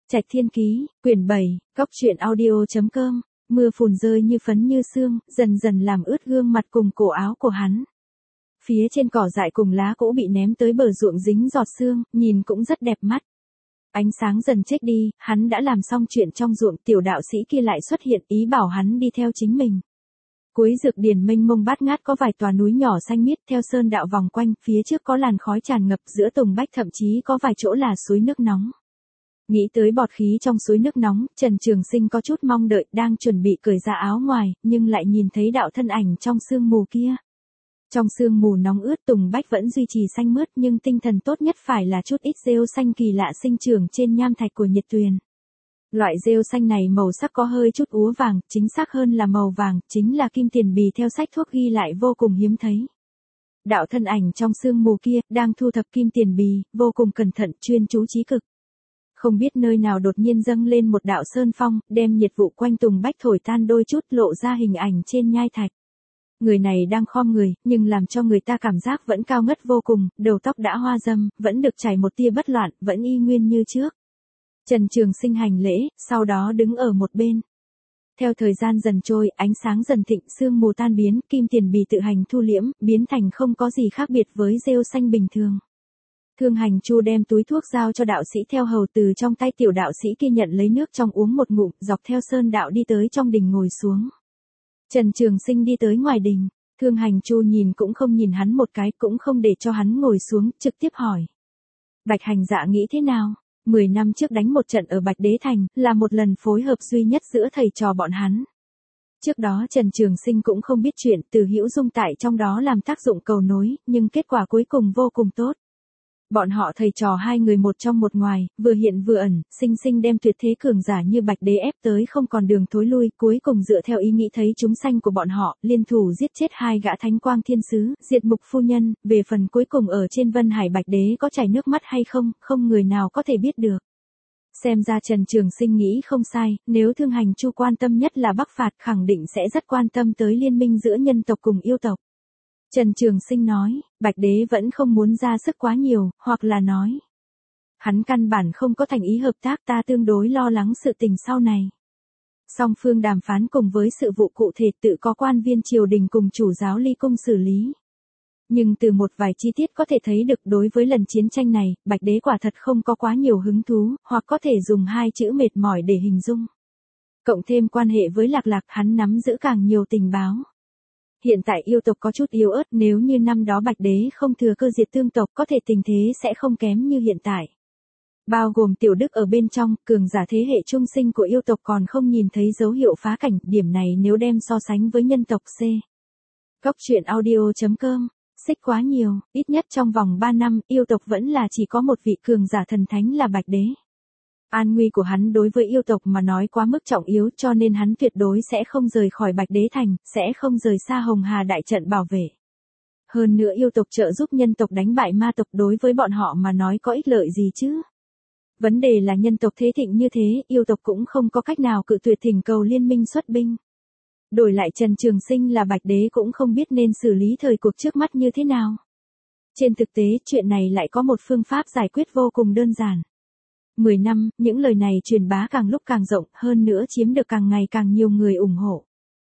Trạch Thiên Ký, quyển 7, cóc truyện audio.com. Mưa phùn rơi như phấn như sương, dần dần làm ướt gương mặt cùng cổ áo của hắn. Phía trên cỏ dại cùng lá cỗ bị ném tới bờ ruộng dính giọt sương, nhìn cũng rất đẹp mắt. Ánh sáng dần chết đi, hắn đã làm xong chuyện trong ruộng, tiểu đạo sĩ kia lại xuất hiện, ý bảo hắn đi theo chính mình. Cuối dược điền mênh mông bát ngát có vài tòa núi nhỏ xanh miết theo sơn đạo vòng quanh, phía trước có làn khói tràn ngập, giữa tùng bách thậm chí có vài chỗ là suối nước nóng. Nghĩ tới bọt khí trong suối nước nóng, Trần Trường Sinh có chút mong đợi, đang chuẩn bị cởi ra áo ngoài, nhưng lại nhìn thấy đạo thân ảnh trong sương mù kia. Trong sương mù nóng ướt, tùng bách vẫn duy trì xanh mướt, nhưng tinh thần tốt nhất phải là chút ít rêu xanh kỳ lạ sinh trưởng trên nham thạch của nhiệt tuyền. Loại rêu xanh này màu sắc có hơi chút úa vàng, chính xác hơn là màu vàng, chính là kim tiền bì theo sách thuốc ghi lại vô cùng hiếm thấy. Đạo thân ảnh trong sương mù kia, đang thu thập kim tiền bì, vô cùng cẩn thận, chuyên chú trí cực. Không biết nơi nào đột nhiên dâng lên một đạo sơn phong, đem nhiệt vụ quanh tùng bách thổi tan đôi chút, lộ ra hình ảnh trên nhai thạch. Người này đang khom người, nhưng làm cho người ta cảm giác vẫn cao ngất vô cùng, đầu tóc đã hoa râm, vẫn được chảy một tia bất loạn, vẫn y nguyên như trước. Trần Trường Sinh hành lễ, sau đó đứng ở một bên. Theo thời gian dần trôi, ánh sáng dần thịnh, sương mù tan biến, kim tiền bì tự hành thu liễm, biến thành không có gì khác biệt với rêu xanh bình thường. Thương Hành Chu đem túi thuốc giao cho đạo sĩ theo hầu, từ trong tay tiểu đạo sĩ kia nhận lấy nước trong uống một ngụm, dọc theo sơn đạo đi tới trong đình ngồi xuống. Trần Trường Sinh đi tới ngoài đình, Thương Hành Chu nhìn cũng không nhìn hắn một cái, cũng không để cho hắn ngồi xuống, trực tiếp hỏi. Bạch Hành Dạ nghĩ thế nào? 10 năm trước đánh một trận ở Bạch Đế Thành, là một lần phối hợp duy nhất giữa thầy trò bọn hắn. Trước đó Trần Trường Sinh cũng không biết chuyện, Từ Hữu Dung tại trong đó làm tác dụng cầu nối, nhưng kết quả cuối cùng vô cùng tốt. Bọn họ thầy trò hai người một trong một ngoài, vừa hiện vừa ẩn, sinh sinh đem tuyệt thế cường giả như Bạch Đế ép tới không còn đường thối lui, cuối cùng dựa theo ý nghĩ thấy chúng sanh của bọn họ, liên thủ giết chết hai gã thánh quang thiên sứ, diệt mục phu nhân, về phần cuối cùng ở trên Vân Hải Bạch Đế có chảy nước mắt hay không, không người nào có thể biết được. Xem ra Trần Trường Sinh nghĩ không sai, nếu Thương Hành Chu quan tâm nhất là Bắc phạt, khẳng định sẽ rất quan tâm tới liên minh giữa nhân tộc cùng yêu tộc. Trần Trường Sinh nói, Bạch Đế vẫn không muốn ra sức quá nhiều, hoặc là nói. Hắn căn bản không có thành ý hợp tác, ta tương đối lo lắng sự tình sau này. Song phương đàm phán cùng với sự vụ cụ thể tự có quan viên triều đình cùng chủ giáo ly cung xử lý. Nhưng từ một vài chi tiết có thể thấy được đối với lần chiến tranh này, Bạch Đế quả thật không có quá nhiều hứng thú, hoặc có thể dùng hai chữ mệt mỏi để hình dung. Cộng thêm quan hệ với Lạc Lạc, hắn nắm giữ càng nhiều tình báo. Hiện tại yêu tộc có chút yếu ớt, nếu như năm đó Bạch Đế không thừa cơ diệt tương tộc, có thể tình thế sẽ không kém như hiện tại. Bao gồm Tiểu Đức ở bên trong, cường giả thế hệ trung sinh của yêu tộc còn không nhìn thấy dấu hiệu phá cảnh, điểm này nếu đem so sánh với nhân tộc C. cóc truyện audio.com, xích quá nhiều, ít nhất trong vòng 3 năm, yêu tộc vẫn là chỉ có một vị cường giả thần thánh là Bạch Đế. An nguy của hắn đối với yêu tộc mà nói quá mức trọng yếu, cho nên hắn tuyệt đối sẽ không rời khỏi Bạch Đế Thành, sẽ không rời xa Hồng Hà đại trận bảo vệ. Hơn nữa yêu tộc trợ giúp nhân tộc đánh bại ma tộc, đối với bọn họ mà nói có ích lợi gì chứ? Vấn đề là nhân tộc thế thịnh như thế, yêu tộc cũng không có cách nào cự tuyệt thỉnh cầu liên minh xuất binh. Đổi lại Trần Trường Sinh là Bạch Đế cũng không biết nên xử lý thời cuộc trước mắt như thế nào. Trên thực tế, chuyện này lại có một phương pháp giải quyết vô cùng đơn giản. 10 năm, những lời này truyền bá càng lúc càng rộng, hơn nữa chiếm được càng ngày càng nhiều người ủng hộ.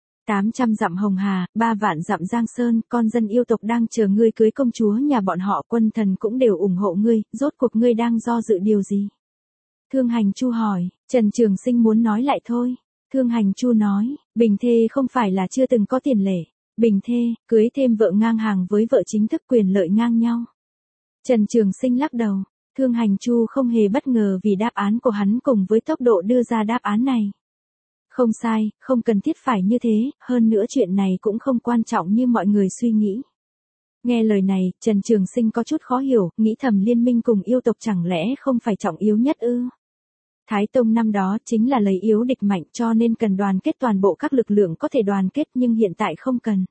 800 dặm Hồng Hà, 3 vạn dặm Giang Sơn, con dân yêu tộc đang chờ ngươi cưới công chúa nhà bọn họ, quân thần cũng đều ủng hộ ngươi, rốt cuộc ngươi đang do dự điều gì? Thương Hành Chu hỏi, Trần Trường Sinh muốn nói lại thôi. Thương Hành Chu nói, bình thê không phải là chưa từng có tiền lệ. Bình thê, cưới thêm vợ ngang hàng với vợ chính thức, quyền lợi ngang nhau. Trần Trường Sinh lắc đầu. Thương Hành Chu không hề bất ngờ vì đáp án của hắn cùng với tốc độ đưa ra đáp án này. Không sai, không cần thiết phải như thế, hơn nữa chuyện này cũng không quan trọng như mọi người suy nghĩ. Nghe lời này, Trần Trường Sinh có chút khó hiểu, nghĩ thầm liên minh cùng yêu tộc chẳng lẽ không phải trọng yếu nhất ư? Thái Tông năm đó chính là lấy yếu địch mạnh, cho nên cần đoàn kết toàn bộ các lực lượng có thể đoàn kết, nhưng hiện tại không cần.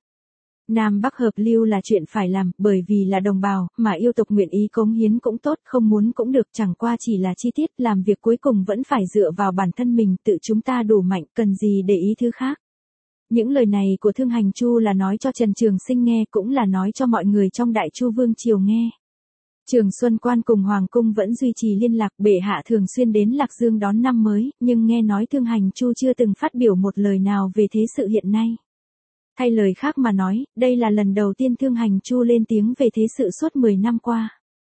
Nam Bắc hợp lưu là chuyện phải làm, bởi vì là đồng bào, mà yêu tộc nguyện ý cống hiến cũng tốt, không muốn cũng được, chẳng qua chỉ là chi tiết, làm việc cuối cùng vẫn phải dựa vào bản thân mình, tự chúng ta đủ mạnh, cần gì để ý thứ khác. Những lời này của Thương Hành Chu là nói cho Trần Trường Sinh nghe, cũng là nói cho mọi người trong Đại Chu Vương Triều nghe. Trường Xuân Quan cùng Hoàng cung vẫn duy trì liên lạc, bệ hạ thường xuyên đến Lạc Dương đón năm mới, nhưng nghe nói Thương Hành Chu chưa từng phát biểu một lời nào về thế sự hiện nay. Thay lời khác mà nói, đây là lần đầu tiên Thương Hành Chu lên tiếng về thế sự suốt 10 năm qua.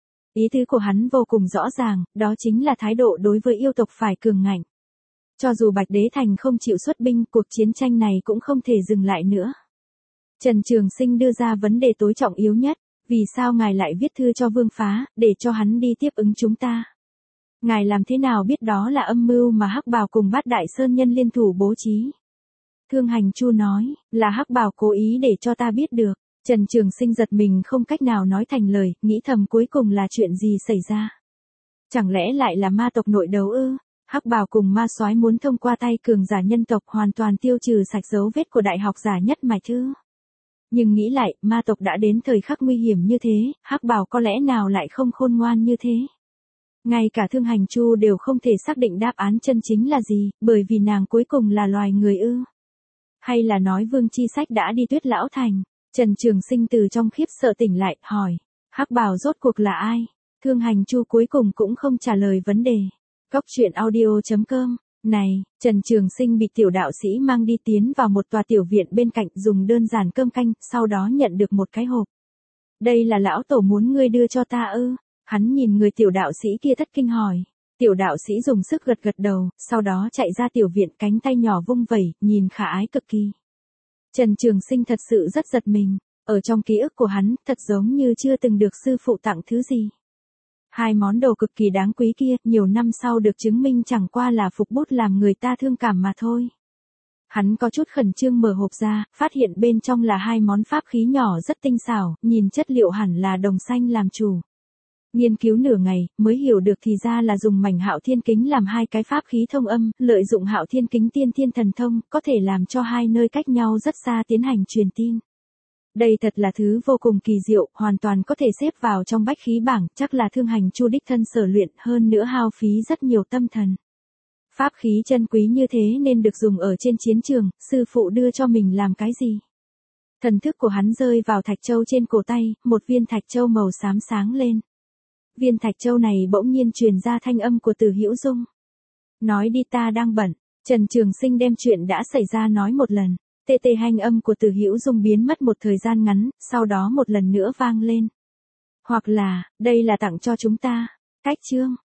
Ý tứ của hắn vô cùng rõ ràng, đó chính là thái độ đối với yêu tộc phải cường ngạnh. Cho dù Bạch Đế Thành không chịu xuất binh, cuộc chiến tranh này cũng không thể dừng lại nữa. Trần Trường Sinh đưa ra vấn đề tối trọng yếu nhất, vì sao ngài lại viết thư cho Vương Phá, để cho hắn đi tiếp ứng chúng ta? Ngài làm thế nào biết đó là âm mưu mà Hắc Bào cùng Bát Đại Sơn Nhân liên thủ bố trí? Thương Hành Chu nói, là Hắc Bào cố ý để cho ta biết được. Trần Trường Sinh giật mình không cách nào nói thành lời, nghĩ thầm cuối cùng là chuyện gì xảy ra. Chẳng lẽ lại là ma tộc nội đấu ư? Hắc Bào cùng ma soái muốn thông qua tay cường giả nhân tộc hoàn toàn tiêu trừ sạch dấu vết của đại học giả nhất Mạch Thư. Nhưng nghĩ lại, ma tộc đã đến thời khắc nguy hiểm như thế, Hắc Bào có lẽ nào lại không khôn ngoan như thế? Ngay cả Thương Hành Chu đều không thể xác định đáp án chân chính là gì, bởi vì nàng cuối cùng là loài người ư? Hay là nói Vương Chi Sách đã đi Tuyết Lão Thành? Trần Trường Sinh từ trong khiếp sợ tỉnh lại, hỏi, Hắc Bào rốt cuộc là ai? Thương Hành Chu cuối cùng cũng không trả lời vấn đề. Góc truyện audio.com. Này, Trần Trường Sinh bị tiểu đạo sĩ mang đi tiến vào một tòa tiểu viện bên cạnh, dùng đơn giản cơm canh, sau đó nhận được một cái hộp. Đây là lão tổ muốn ngươi đưa cho ta ư? Hắn nhìn người tiểu đạo sĩ kia thất kinh hỏi. Tiểu đạo sĩ dùng sức gật gật đầu, sau đó chạy ra tiểu viện, cánh tay nhỏ vung vẩy, nhìn khả ái cực kỳ. Trần Trường Sinh thật sự rất giật mình, ở trong ký ức của hắn, thật giống như chưa từng được sư phụ tặng thứ gì. Hai món đồ cực kỳ đáng quý kia, nhiều năm sau được chứng minh chẳng qua là phục bút làm người ta thương cảm mà thôi. Hắn có chút khẩn trương mở hộp ra, phát hiện bên trong là hai món pháp khí nhỏ rất tinh xảo, nhìn chất liệu hẳn là đồng xanh làm chủ. Nghiên cứu nửa ngày, mới hiểu được thì ra là dùng mảnh Hạo Thiên Kính làm hai cái pháp khí thông âm, lợi dụng Hạo Thiên Kính tiên thiên thần thông, có thể làm cho hai nơi cách nhau rất xa tiến hành truyền tin. Đây thật là thứ vô cùng kỳ diệu, hoàn toàn có thể xếp vào trong bách khí bảng, chắc là Thương Hành Chu đích thân sở luyện, hơn nữa hao phí rất nhiều tâm thần. Pháp khí chân quý như thế nên được dùng ở trên chiến trường, sư phụ đưa cho mình làm cái gì? Thần thức của hắn rơi vào thạch châu trên cổ tay, một viên thạch châu màu xám sáng lên. Viên thạch châu này bỗng nhiên truyền ra thanh âm của Từ Hữu Dung. Nói đi, ta đang bận. Trần Trường Sinh đem chuyện đã xảy ra nói một lần. Tê tê thanh âm của Từ Hữu Dung biến mất một thời gian ngắn, sau đó một lần nữa vang lên. Hoặc là, đây là tặng cho chúng ta. Cách chương.